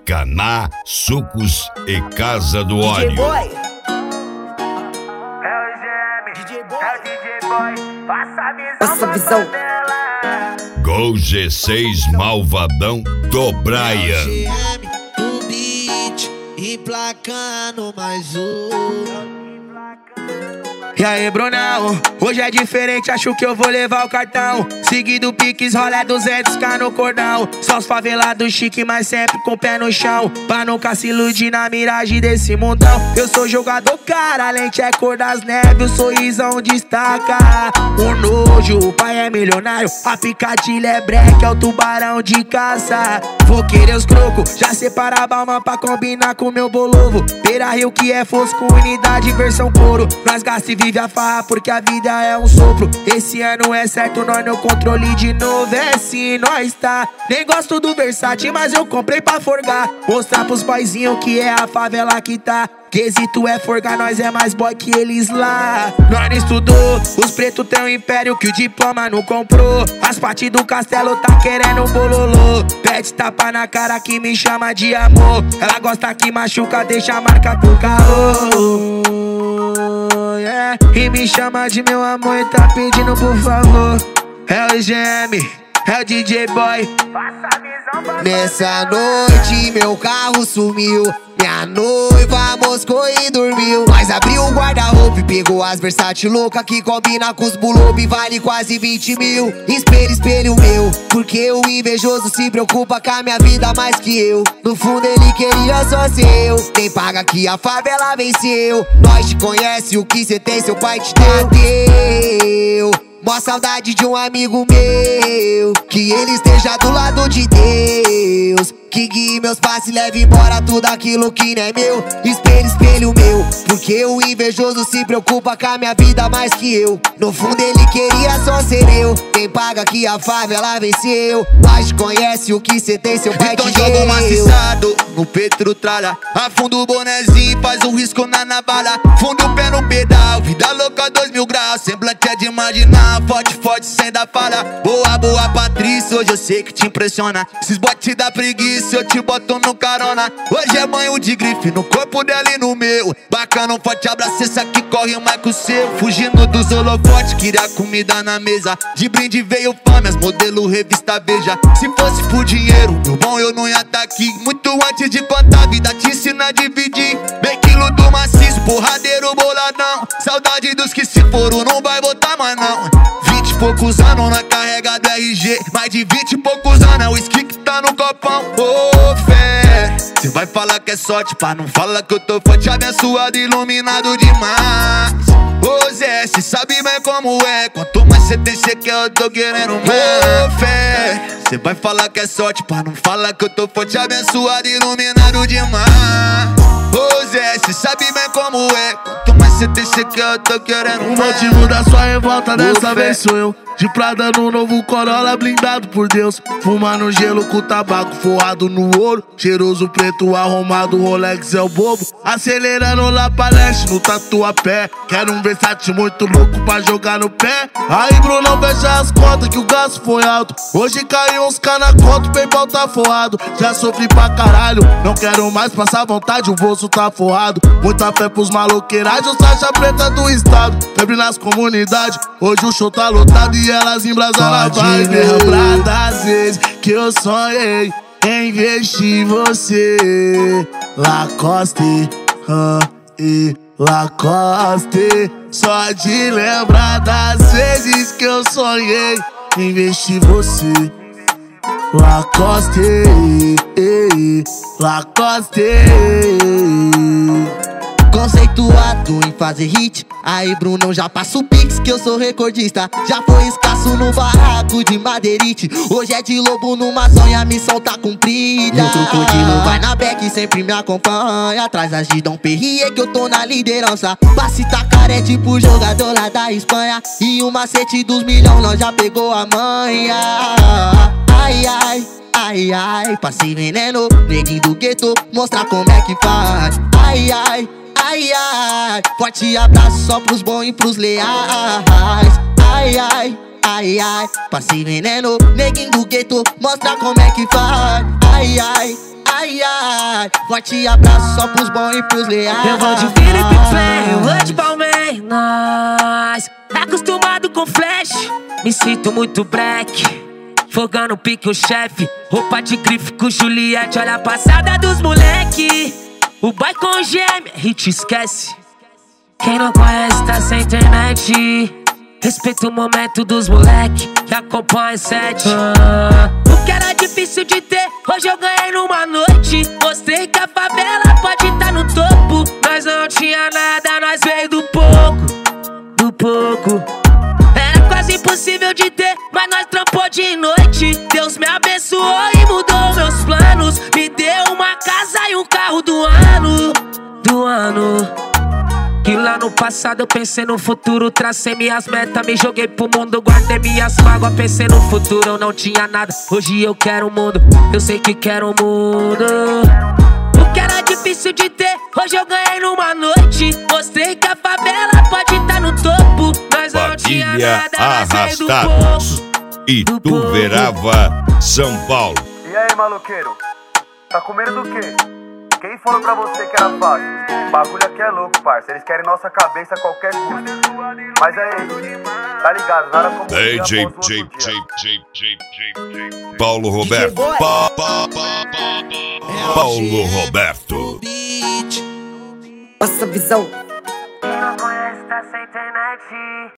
Caná, Sucos e Casa do Óleo. DJ Boy. É o DJ Boy, passa a visão. Gol G6 Malvadão do Brian. GM, o beat, emplacando mais um. E aí, Brunão, hoje é diferente, acho que eu vou levar o cartão. Seguido Pix, rola 200k no cordão. Só os favelados chique, mas sempre com o pé no chão, pra nunca se iludir na miragem desse mundão. Eu sou jogador, cara, a lente é cor das neves, o sorrisão destaca. O nojo, o pai é milionário, a picadilha é breque, é o tubarão de caça. Vou querer os crocos, já separa a balma pra combinar com meu bolovo. Beira Rio que é fosco, unidade versão couro. Nós gasta e vive a farra porque a vida é um sopro. Esse ano é certo, nós no controle de novo, é sim, nós tá. Nem gosto do Versace, mas eu comprei pra forgar. Mostrar pros paizinhos que é a favela que tá. Quesito é forgar, nós é mais boy que eles lá. Nós não estudou, os pretos têm um império que o diploma não comprou. As partes do castelo tá querendo bololô. Pede tapa na cara que me chama de amor. Ela gosta que machuca, deixa a marca pro carro. Yeah. E me chama de meu amor e tá pedindo por favor. É o GM, é o DJ Boy. Nessa noite meu carro sumiu, minha noiva moscou e dormiu. Nós abriu o guarda-roupa e pegou as Versace louca que combina com os bulob, vale quase 20 mil. Espelho, espelho meu, porque o invejoso se preocupa com a minha vida mais que eu. No fundo ele queria só ser eu. Quem paga que a favela venceu. Nós te conhece, o que cê tem seu pai te deu. Mó saudade de um amigo meu, que ele esteja do lado de Deus. Que guie meus passos e leve embora tudo aquilo que não é meu. Espelho, espelho meu, porque o invejoso se preocupa com a minha vida mais que eu. No fundo ele queria só ser eu. Quem paga que a favela venceu. Nós te conhece, o que cê tem seu pai te deu. Então joga um maciçado no Petro tralha, afunda o bonezinho, faz um risco na navalha. Funda o pé no pedal, vida louca 2000 graus. Semblante é de imaginar, forte, forte sem dar falha. Boa, boa Patrícia, hoje eu sei que te impressiona. Esses botes da preguiça eu te boto no carona. Hoje é banho de grife no corpo dela e no meu. Bacana, um forte abraço, esse aqui corre mais que o seu. Fugindo dos holofotes, queria comida na mesa. De brinde veio fama, as modelo revista Veja. Se fosse por dinheiro, meu bom, eu não ia tá aqui. Muito antes de contar, a vida te ensina a dividir. Bem quilo do maciço, porradeiro boladão. Saudade dos que se foram, não vai voltar mais não. 20 e poucos anos na carrega do RG. Mais de 20 e poucos anos é o whisky que tá no copão. Ô fé, cê vai falar que é sorte, pá, não fala que eu tô forte, abençoado, iluminado demais. Ô Zé, cê sabe bem como é, quanto mais cê tem, cê quer, eu tô querendo mais. Ô fé, cê vai falar que é sorte, pá, não fala que eu tô forte, abençoado, iluminado demais. Ô Zé, cê sabe bem como é, quanto mais cê tem, cê quer, eu tô querendo mais. O motivo da sua revolta dessa vez sou eu. De Prada no novo Corolla, blindado por Deus. Fumando gelo com tabaco forrado no ouro. Cheiroso preto arrumado, Rolex é o bobo. Acelerando lá pra leste no Tatuapé. Quero um Versace muito louco pra jogar no pé. Aí Bruno, fecha as contas que o gasto foi alto. Hoje caiu uns K na conta, o PayPal tá forrado. Já sofri pra caralho, não quero mais passar vontade, o bolso tá forrado. Muita fé pros maloqueiragens, faixa preta do estado. Febre nas comunidades, hoje o show tá lotado e elas embrasam na vibe. Lembrar das vezes que eu sonhei em investir em você. Lacoste, e Lacoste. Só de lembrar das vezes que eu sonhei em investir em você. Lacoste, Lacoste. Conceituado em fazer hit. Aí Brunão, já passa o Pix que eu sou recordista. Já foi escasso no barraco de madeirite. Hoje é de lobo numa zonha, a missão tá cumprida. E o crocodilo vai na back, sempre me acompanha. Atrás das de Dom Perrier que eu tô na liderança. Passe tacar é tipo jogador lá da Espanha. E o macete dos milhão nós já pegou a manha. Ai, ai, ai, ai, passei veneno, neguinho do gueto, mostrar como é que faz. Ai, ai, ai, ai, forte abraço só pros bons e pros leais. Ai, ai, ai, ai, passei veneno, neguinho do gueto, mostra como é que faz. Ai, ai, ai, ai. reais. Forte abraço só pros bons e pros leais. Eu vou de Felipe Play, eu vou de Palmeiras. Acostumado com flash, me sinto muito black. Fogando pique o chefe, roupa de grife com Juliette. Olha a passada dos moleque. O boy com gêmea, hit esquece. Quem não conhece tá sem internet. Respeita o momento dos moleque que acompanha 7. O que era difícil de ter, hoje eu ganhei numa noite. Mostrei que a favela pode tá no topo. Nós não tinha nada, nós veio do pouco. Do pouco. Era quase impossível de ter, mas nós trampou de noite. Deus me abençoou e mudou meus planos. Me deu uma casa e um carro do ano. Do ano. Que lá no passado eu pensei no futuro. Tracei minhas metas, me joguei pro mundo. Guardei minhas mágoas, pensei no futuro. Eu não tinha nada, hoje eu quero o mundo. Eu sei que quero o mundo. O que era difícil de ter, hoje eu ganhei numa noite. Mostrei que a favela pode tá no topo. Nós não tinha nada, nós veio do Arrastados. Ituverava, São Paulo. E aí, maluqueiro? Tá com medo do quê? Quem falou pra você que era fácil? Bagulho aqui é louco, parça. Eles querem nossa cabeça a qualquer custo. Mas é isso, tá ligado? Nada como DJ Paulo Roberto. Paulo Roberto. Nossa visão